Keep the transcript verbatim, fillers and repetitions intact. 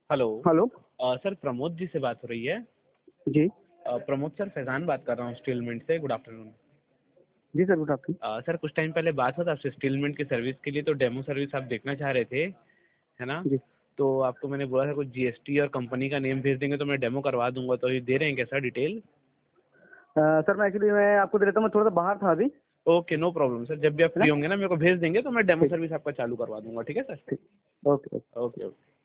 Hello. Hello. अ, sir Pramod ji से बात हो रही है? जी। अ, प्रमोद सर, फैज़ान बात कर रहा हूँ स्टीलमिंट से। Good afternoon. जी सर, गुड आफ्टरनून। अ, सर कुछ टाइम पहले बात हुआ था आपसे स्टीलमिंट की सर्विस के लिए, तो डेमो सर्विस आप देखना चाह रहे थे, है ना? जी। तो आपको मैंने बोला था कुछ जीएसटी और कंपनी का नेम भेज देंगे तो मैं डेमो करवा दूंगा, तो ये दे रहे हैं क्या सर डिटेल? अ, सर मैं एक्चुअली मैं आपको दे देता हूँ, मैं थोड़ा सा बाहर था अभी। Okay, no problem sir. जब भी आप है फ्री ना? होंगे ना मेरे को भेज देंगे तो मैं डेमो ठीक। सर्विस आपका चालू करवा दूंगा। ठीक है सर? ठीक। Okay okay. Okay okay.